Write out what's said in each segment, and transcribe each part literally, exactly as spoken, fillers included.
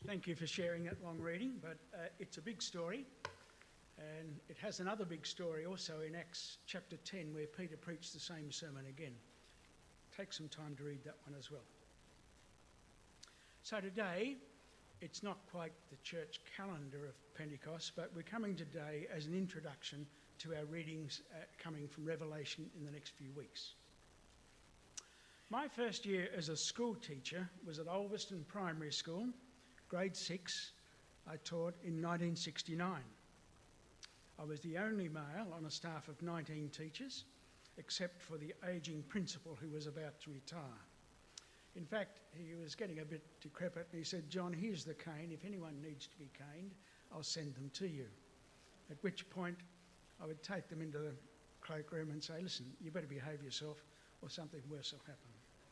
Thank you for sharing that long reading, but uh, it's a big story, and it has another big story also in Acts chapter ten, where Peter preached the same sermon again. Take some time to read that one as well. So today, it's not quite the church calendar of Pentecost, but we're coming today as an introduction to our readings uh, coming from Revelation in the next few weeks. My first year as a school teacher was at Ulverston Primary School, grade six. I taught in nineteen sixty-nine. I was the only male on a staff of nineteen teachers, except for the ageing principal who was about to retire. In fact, he was getting a bit decrepit and he said, "John, here's the cane. If anyone needs to be caned, I'll send them to you." At which point I would take them into the cloakroom and say, "Listen, you better behave yourself or something worse will happen."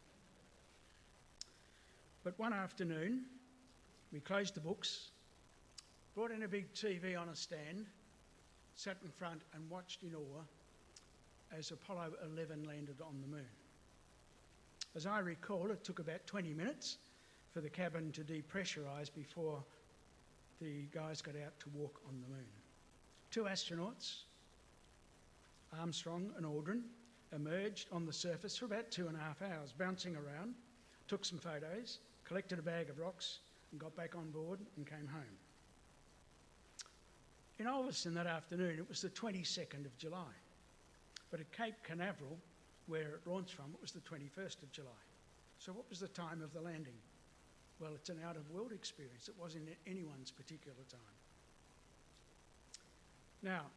But one afternoon, we closed the books, brought in a big T V on a stand, sat in front and watched in awe as Apollo eleven landed on the moon. As I recall, it took about twenty minutes for the cabin to depressurise before the guys got out to walk on the moon. Two astronauts, Armstrong and Aldrin, emerged on the surface for about two and a half hours, bouncing around, took some photos, collected a bag of rocks and got back on board and came home. In Ulverston that afternoon, it was the twenty-second of July. But at Cape Canaveral, where it launched from, it was the twenty-first of July. So what was the time of the landing? Well, it's an out-of-world experience. It wasn't at anyone's particular time. Now,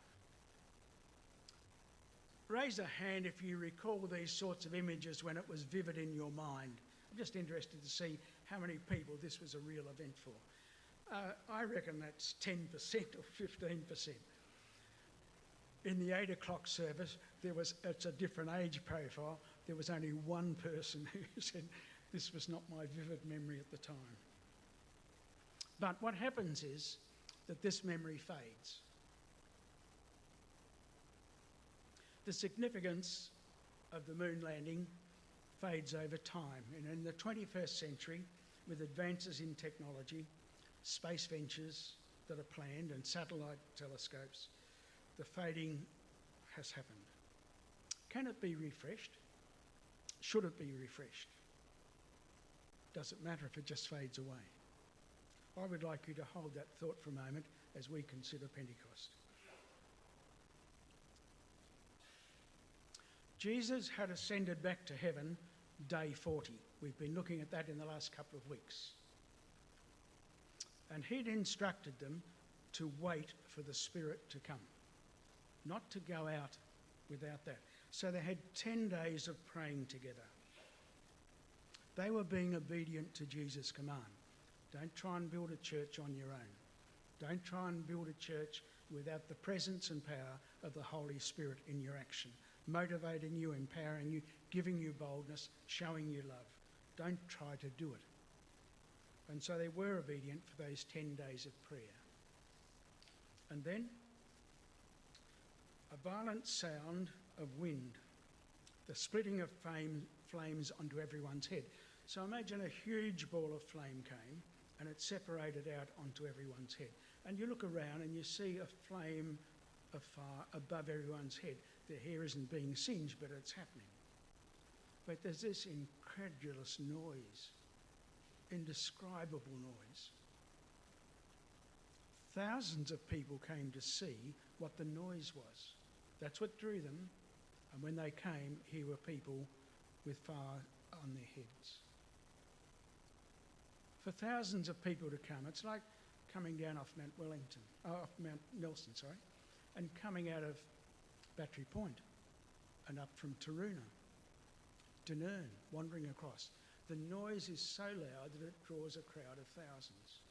raise a hand if you recall these sorts of images when it was vivid in your mind. I'm just interested to see how many people this was a real event for. Uh, I reckon that's ten percent or fifteen percent. In the eight o'clock service, there was, it's a different age profile, there was only one person who said this was not my vivid memory at the time. But what happens is that this memory fades. The significance of the moon landing fades over time. And in the twenty-first century, with advances in technology, space ventures that are planned and satellite telescopes, the fading has happened. Can it be refreshed? Should it be refreshed? Does it matter if it just fades away? I would like you to hold that thought for a moment as we consider Pentecost. Jesus had ascended back to heaven day forty. We've been looking at that in the last couple of weeks. And he'd instructed them to wait for the Spirit to come, not to go out without that. So they had ten days of praying together. They were being obedient to Jesus' command. Don't try and build a church on your own. Don't try and build a church without the presence and power of the Holy Spirit in your action, motivating you, empowering you, giving you boldness, showing you love. Don't try to do it. And so they were obedient for those ten days of prayer. And then a violent sound of wind, the splitting of flame, flames onto everyone's head. So imagine a huge ball of flame came and it separated out onto everyone's head. And you look around and you see a flame of fire above everyone's head. Their hair isn't being singed, but it's happening. But there's this incredulous noise, indescribable noise. Thousands of people came to see what the noise was. That's what drew them. And when they came, here were people with fire on their heads. For thousands of people to come, it's like coming down off Mount Wellington, oh, off Mount Nelson, sorry, and coming out of Battery Point and up from Taroona, Dunern, wandering across. The noise is so loud that it draws a crowd of thousands.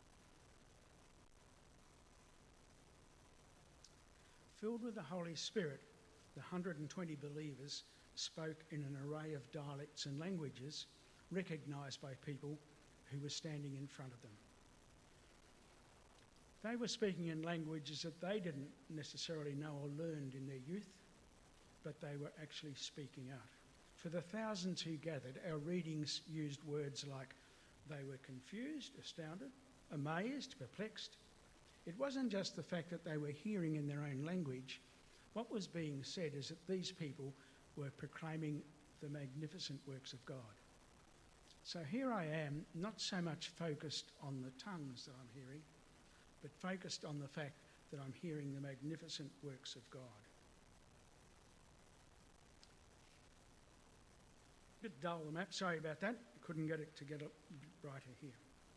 Filled with the Holy Spirit, the one hundred twenty believers spoke in an array of dialects and languages recognised by people who were standing in front of them. They were speaking in languages that they didn't necessarily know or learned in their youth, but they were actually speaking out. For the thousands who gathered, our readings used words like they were confused, astounded, amazed, perplexed. It wasn't just the fact that they were hearing in their own language. What was being said is that these people were proclaiming the magnificent works of God. So here I am, not so much focused on the tongues that I'm hearing, but focused on the fact that I'm hearing the magnificent works of God. A bit dull, the map, sorry about that. Couldn't get it to get it brighter here.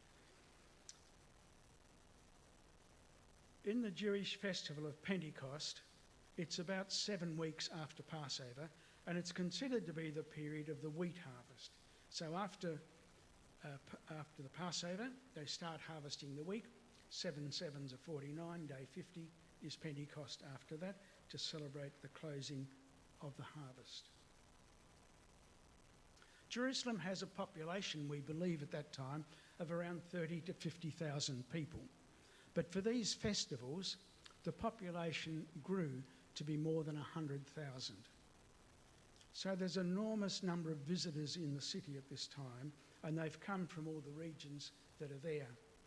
In the Jewish festival of Pentecost, it's about seven weeks after Passover, and it's considered to be the period of the wheat harvest. So after, uh, p- after the Passover, they start harvesting the wheat. Seven sevens are forty-nine, day fifty is Pentecost after that, to celebrate the closing of the harvest. Jerusalem has a population, we believe at that time, of around thirty to fifty thousand people. But for these festivals, the population grew to be more than one hundred thousand. So there's an enormous number of visitors in the city at this time, and they've come from all the regions that are there.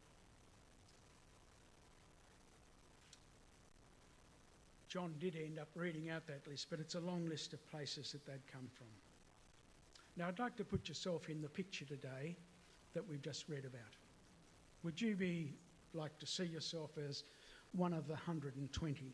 John did end up reading out that list, but it's a long list of places that they'd come from. Now, I'd like to put yourself in the picture today that we've just read about. Would you be like to see yourself as one of the one hundred twenty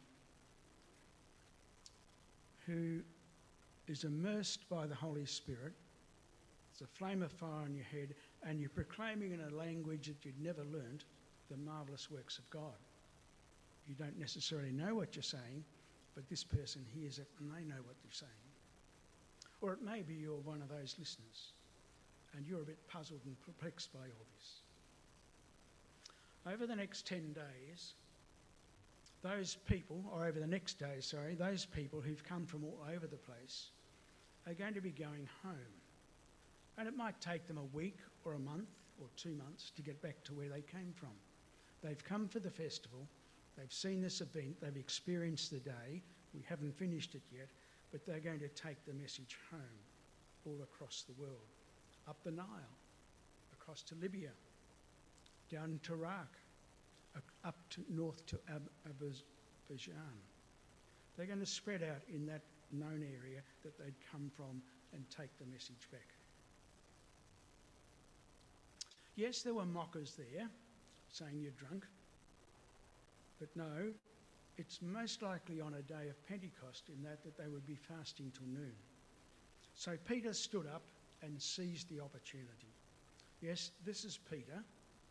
who is immersed by the Holy Spirit? There's a flame of fire on your head, and you're proclaiming in a language that you'd never learnt the marvellous works of God. You don't necessarily know what you're saying, but this person hears it and they know what you're saying. Or it may be you're one of those listeners and you're a bit puzzled and perplexed by all this. Over the next ten days, those people, or over the next day, sorry, those people who've come from all over the place are going to be going home. And it might take them a week or a month or two months to get back to where they came from. They've come for the festival, they've seen this event, they've experienced the day. We haven't finished it yet, but they're going to take the message home all across the world. Up the Nile, across to Libya, down to Iraq, up to north to Ab- Azerbaijan. They're going to spread out in that known area that they'd come from and take the message back. Yes, there were mockers there saying you're drunk, but no, it's most likely on a day of Pentecost in that, that they would be fasting till noon. So Peter stood up and seized the opportunity. Yes, this is Peter.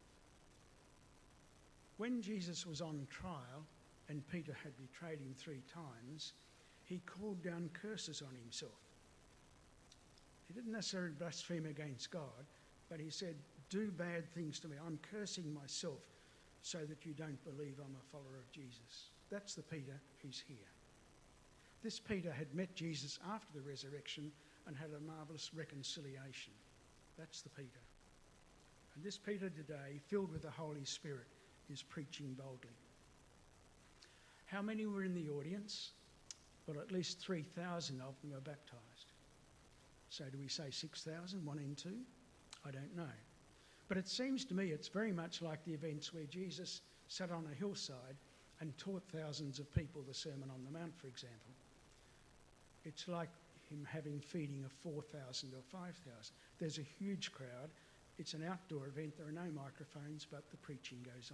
When Jesus was on trial and Peter had betrayed him three times, he called down curses on himself. He didn't necessarily blaspheme against God, but he said, do bad things to me. I'm cursing myself so that you don't believe I'm a follower of Jesus. That's the Peter who's here. This Peter had met Jesus after the resurrection and had a marvellous reconciliation. That's the Peter. And this Peter today, filled with the Holy Spirit, is preaching boldly. How many were in the audience? Well, at least three thousand of them were baptised. So do we say six thousand, one in two? I don't know. But it seems to me it's very much like the events where Jesus sat on a hillside and taught thousands of people the Sermon on the Mount, for example. It's like him having feeding of four thousand or five thousand. There's a huge crowd. It's an outdoor event. There are no microphones, but the preaching goes on.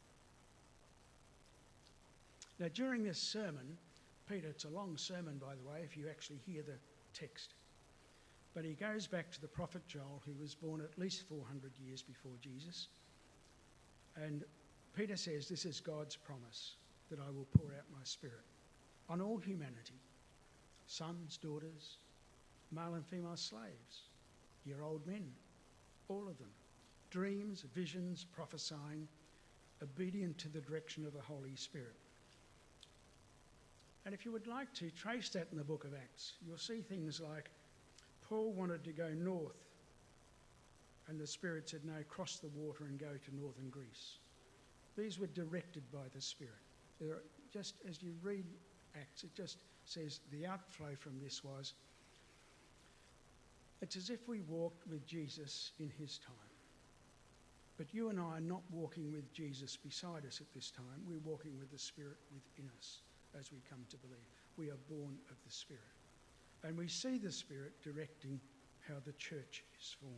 Now, during this sermon, Peter, it's a long sermon, by the way, if you actually hear the text. But he goes back to the prophet Joel, who was born at least four hundred years before Jesus. And Peter says, this is God's promise, that I will pour out my spirit on all humanity, sons, daughters, male and female slaves, year old men, all of them, dreams, visions, prophesying, obedient to the direction of the Holy Spirit. And if you would like to trace that in the book of Acts, you'll see things like Paul wanted to go north, and the Spirit said, no, cross the water and go to northern Greece. These were directed by the Spirit. They're just as you read Acts, it just says the outflow from this was, it's as if we walked with Jesus in his time. But you and I are not walking with Jesus beside us at this time. We're walking with the Spirit within us as we come to believe. We are born of the Spirit. And we see the Spirit directing how the church is formed.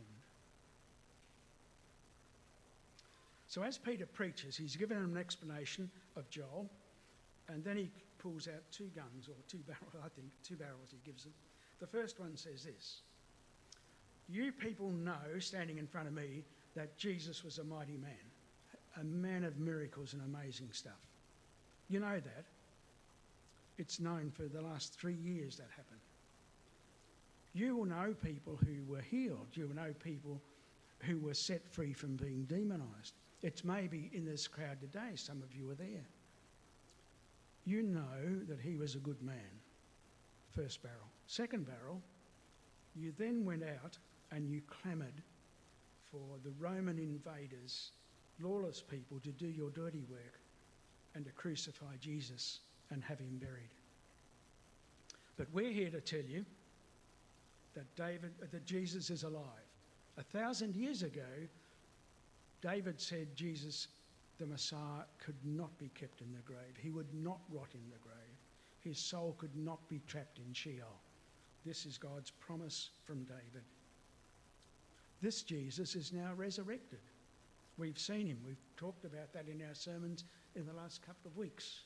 So as Peter preaches, he's given an explanation of Joel, and then he pulls out two guns, or two barrels, I think, two barrels he gives them. The first one says this: you people know, standing in front of me, that Jesus was a mighty man, a man of miracles and amazing stuff. You know that. It's known for the last three years that happened. You will know people who were healed. You will know people who were set free from being demonised. It's maybe in this crowd today, some of you are there. You know that he was a good man. First barrel. Second barrel, you then went out and you clamoured for the Roman invaders, lawless people, to do your dirty work and to crucify Jesus and have him buried. But we're here to tell you that David, that Jesus is alive. A thousand years ago, David said Jesus, the Messiah, could not be kept in the grave. He would not rot in the grave. His soul could not be trapped in Sheol. This is God's promise from David. This Jesus is now resurrected. We've seen him. We've talked about that in our sermons in the last couple of weeks.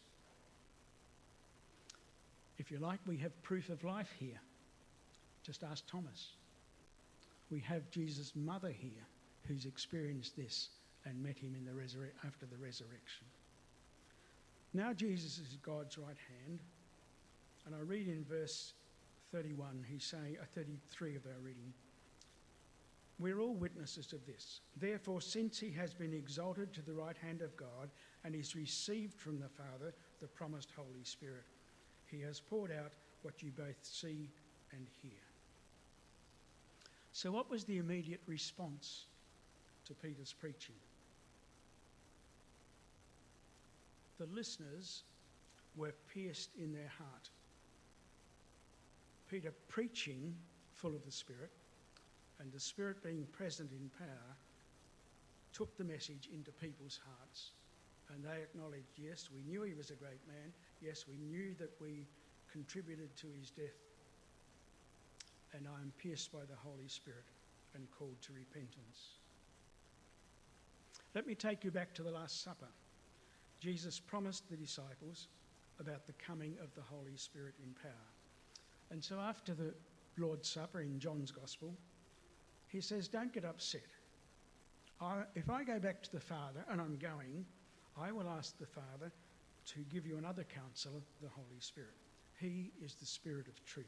If you like, we have proof of life here. Just ask Thomas. We have Jesus' mother here who's experienced this and met him in the resur- after the resurrection. Now Jesus is God's right hand, and I read in verse thirty-one, he's saying, uh, thirty-three of our reading, we're all witnesses of this. Therefore, since he has been exalted to the right hand of God and is received from the Father the promised Holy Spirit, he has poured out what you both see and hear. So what was the immediate response to Peter's preaching? The listeners were pierced in their heart. Peter preaching full of the Spirit, and the Spirit being present in power, took the message into people's hearts. And they acknowledged, yes, we knew he was a great man. Yes, we knew that we contributed to his death. And I am pierced by the Holy Spirit and called to repentance. Let me take you back to the Last Supper. Jesus promised the disciples about the coming of the Holy Spirit in power. And so after the Lord's Supper in John's Gospel, he says, don't get upset. I, if I go back to the Father, and I'm going, I will ask the Father to give you another counselor, the Holy Spirit. He is the Spirit of truth.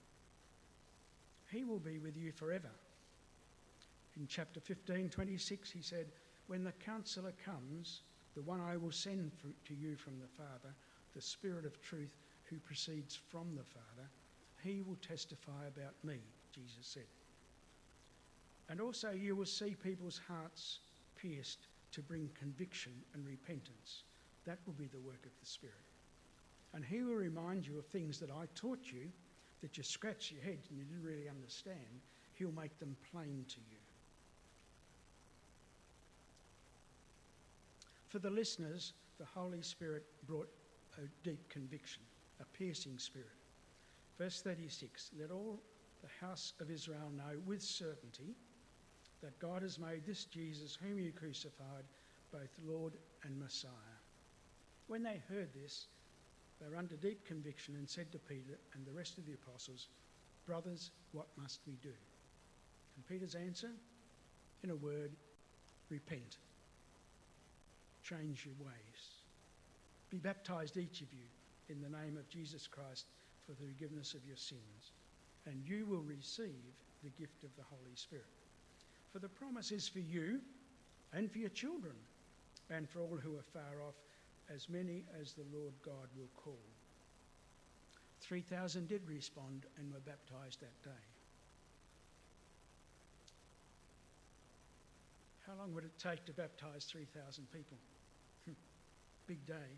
He will be with you forever. In chapter fifteen, twenty-six, he said, when the counselor comes, the one I will send for, to you from the Father, the Spirit of truth who proceeds from the Father, he will testify about me, Jesus said. And also you will see people's hearts pierced to bring conviction and repentance. That will be the work of the Spirit. And he will remind you of things that I taught you, that you scratch your head and you didn't really understand. He'll make them plain to you. For the listeners, the Holy Spirit brought a deep conviction, a piercing spirit. Verse thirty-six, let all the house of Israel know with certainty that God has made this Jesus, whom you crucified, both Lord and Messiah. When they heard this, they were under deep conviction and said to Peter and the rest of the apostles, brothers, what must we do? And Peter's answer, in a word, repent. Change your ways. Be baptized, each of you, in the name of Jesus Christ for the forgiveness of your sins, and you will receive the gift of the Holy Spirit. For the promise is for you and for your children and for all who are far off, as many as the Lord God will call. three thousand did respond and were baptized that day. How long would it take to baptize three thousand people? Big day.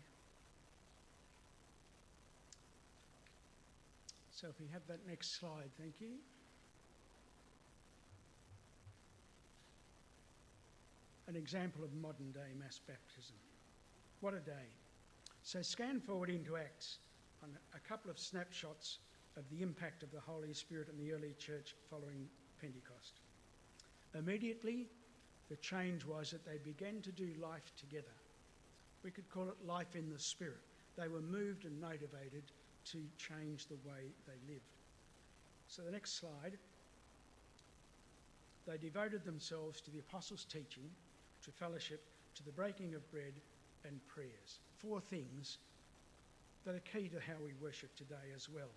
So if we have that next slide, thank you. an example of modern day mass baptism. What a day. So scan forward into Acts on a couple of snapshots of the impact of the Holy Spirit in the early church following Pentecost. Immediately, the change was that they began to do life together. We could call it life in the Spirit. They were moved and motivated to change the way they lived. So the next slide. They devoted themselves to the apostles' teaching, to fellowship, to the breaking of bread and prayers. Four things that are key to how we worship today as well.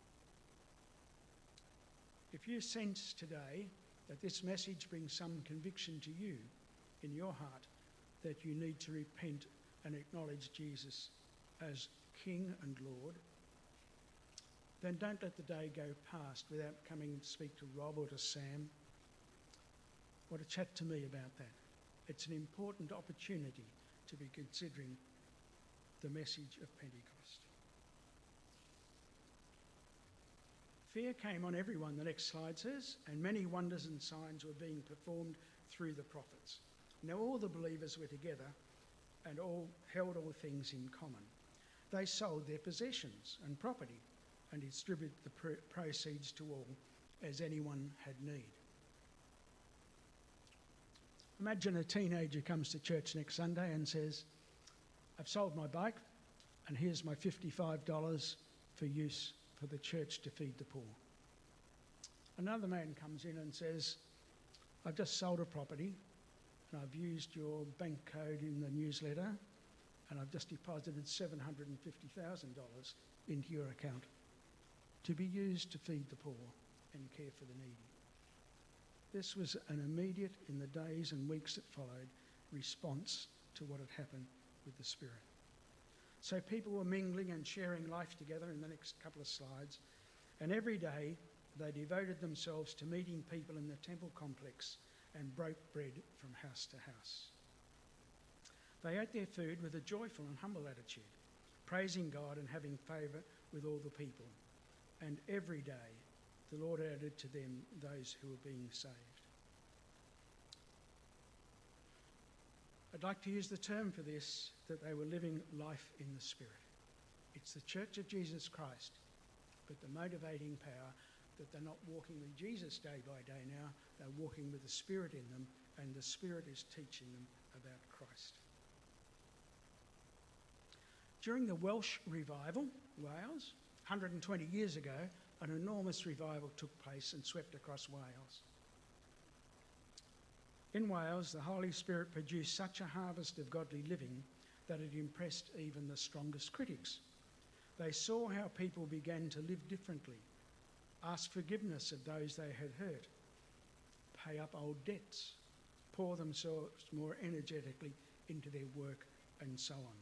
If you sense today that this message brings some conviction to you in your heart that you need to repent and acknowledge Jesus as King and Lord, then don't let the day go past without coming to speak to Rob or to Sam or to chat to me about that. It's an important opportunity to be considering the message of Pentecost. Fear came on everyone, the next slide says, and many wonders and signs were being performed through the prophets. Now all the believers were together and all held all things in common. They sold their possessions and property and distributed the pr- proceeds to all as anyone had need. Imagine a teenager comes to church next Sunday and says, I've sold my bike and here's my fifty-five dollars for use for the church to feed the poor. Another man comes in and says, I've just sold a property and I've used your bank code in the newsletter and I've just deposited seven hundred fifty thousand dollars into your account to be used to feed the poor and care for the needy. This was an immediate, in the days and weeks that followed, response to what had happened with the Spirit. So people were mingling and sharing life together in the next couple of slides, and every day they devoted themselves to meeting people in the temple complex and broke bread from house to house. They ate their food with a joyful and humble attitude, praising God and having favour with all the people. And every day the Lord added to them those who were being saved. I'd like to use the term for this, that they were living life in the Spirit. It's the Church of Jesus Christ, but the motivating power that they're not walking with Jesus day by day now, they're walking with the Spirit in them, and the Spirit is teaching them about Christ. During the Welsh Revival, Wales, one hundred twenty years ago, an enormous revival took place and swept across Wales. In Wales, the Holy Spirit produced such a harvest of godly living that it impressed even the strongest critics. They saw how people began to live differently, ask forgiveness of those they had hurt, pay up old debts, pour themselves more energetically into their work, and so on.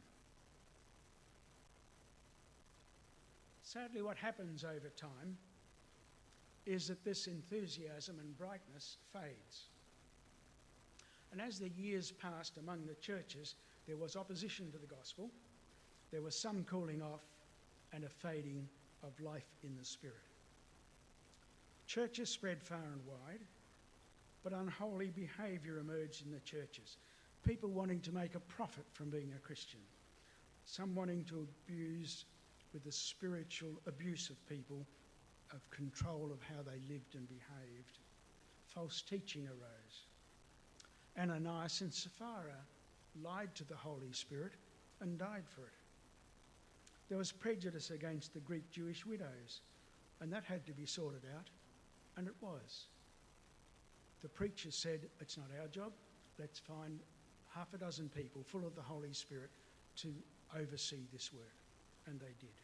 Sadly, what happens over time is that this enthusiasm and brightness fades. And as the years passed among the churches, there was opposition to the gospel, there was some cooling off, and a fading of life in the Spirit. Churches spread far and wide, but unholy behaviour emerged in the churches. People wanting to make a profit from being a Christian, some wanting to abuse with the spiritual abuse of people, of control of how they lived and behaved. False teaching arose. Ananias and Sapphira lied to the Holy Spirit and died for it. There was prejudice against the Greek Jewish widows, and that had to be sorted out, and it was. The preacher said, it's not our job, let's find half a dozen people full of the Holy Spirit to oversee this work, and they did.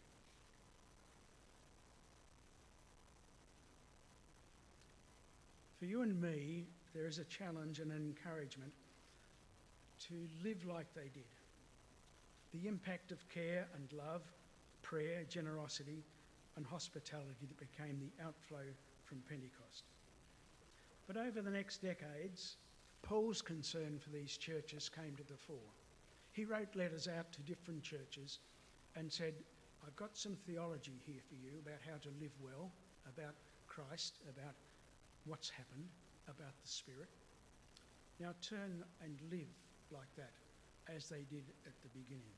For you and me, there is a challenge and an encouragement to live like they did. The impact of care and love, prayer, generosity, and hospitality that became the outflow from Pentecost. But over the next decades, Paul's concern for these churches came to the fore. He wrote letters out to different churches and said, I've got some theology here for you about how to live well, about Christ, about what's happened, about the Spirit. Now turn and live like that, as they did at the beginning.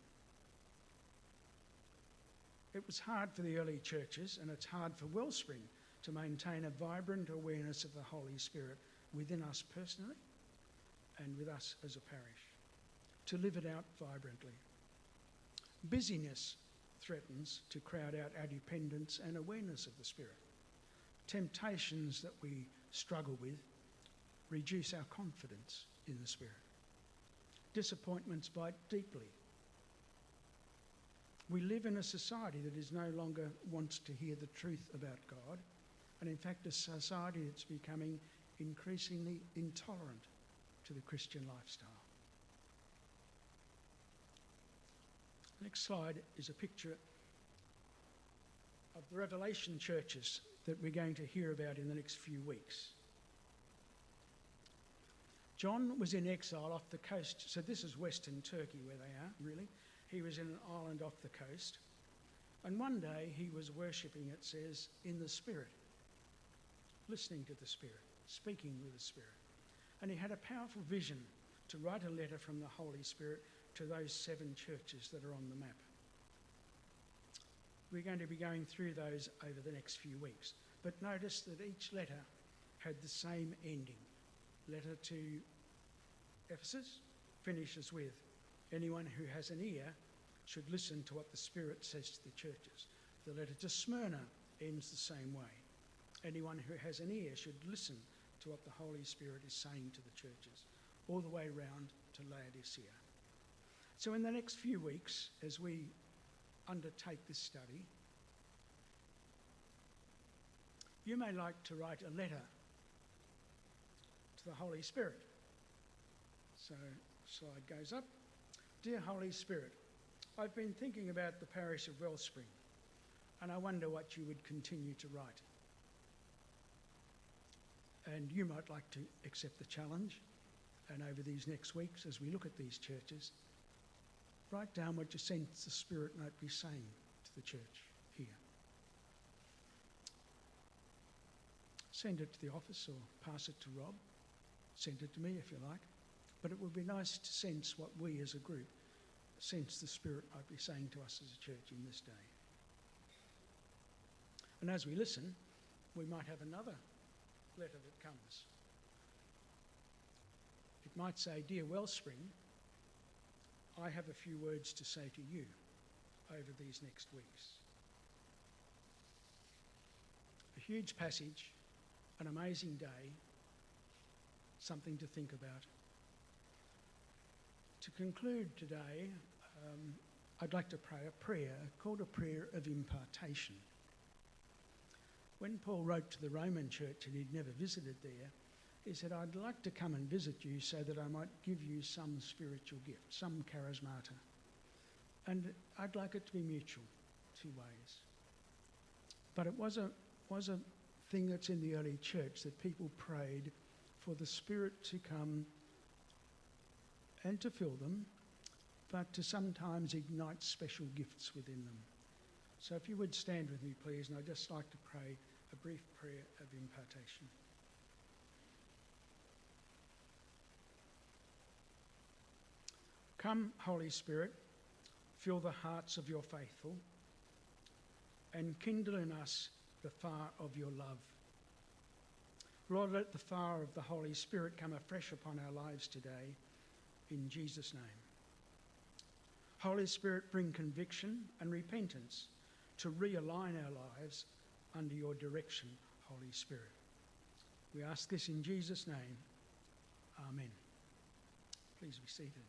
It was hard for the early churches, and it's hard for Wellspring to maintain a vibrant awareness of the Holy Spirit within us personally and with us as a parish, to live it out vibrantly. Busyness threatens to crowd out our dependence and awareness of the Spirit. Temptations that we struggle with reduce our confidence in the Spirit. Disappointments bite deeply. We live in a society that is no longer wants to hear the truth about God, and in fact a society that's becoming increasingly intolerant to the Christian lifestyle. Next slide is a picture of the Revelation churches that we're going to hear about in the next few weeks. John was in exile off the coast, so this is Western Turkey where they are, really. He was in an island off the coast, and one day he was worshipping, it says, in the Spirit, listening to the Spirit, speaking with the Spirit. And he had a powerful vision to write a letter from the Holy Spirit to those seven churches that are on the map. We're going to be going through those over the next few weeks. But notice that each letter had the same ending. Letter to Ephesus finishes with, anyone who has an ear should listen to what the Spirit says to the churches. The letter to Smyrna ends the same way. Anyone who has an ear should listen to what the Holy Spirit is saying to the churches, all the way round to Laodicea. So in the next few weeks, as we undertake this study, you may like to write a letter to the Holy Spirit. So slide goes up. Dear Holy Spirit, I've been thinking about the parish of Wellspring, and I wonder what you would continue to write. And you might like to accept the challenge, and over these next weeks, as we look at these churches, write down what you sense the Spirit might be saying to the church here. Send it to the office or pass it to Rob. Send it to me if you like. But it would be nice to sense what we as a group sense the Spirit might be saying to us as a church in this day. And as we listen, we might have another letter that comes. It might say, Dear Wellspring, I have a few words to say to you over these next weeks. A huge passage, an amazing day, something to think about. To conclude today, um, I'd like to pray a prayer called a prayer of impartation. When Paul wrote to the Roman church and he'd never visited there, he said, I'd like to come and visit you so that I might give you some spiritual gift, some charismata. And I'd like it to be mutual, two ways. But it was a, was a thing that's in the early church that people prayed for the Spirit to come and to fill them, but to sometimes ignite special gifts within them. So if you would stand with me, please, and I'd just like to pray a brief prayer of impartation. Come, Holy Spirit, fill the hearts of your faithful and kindle in us the fire of your love. Lord, let the fire of the Holy Spirit come afresh upon our lives today, in Jesus' name. Holy Spirit, bring conviction and repentance to realign our lives under your direction, Holy Spirit. We ask this in Jesus' name. Amen. Please be seated.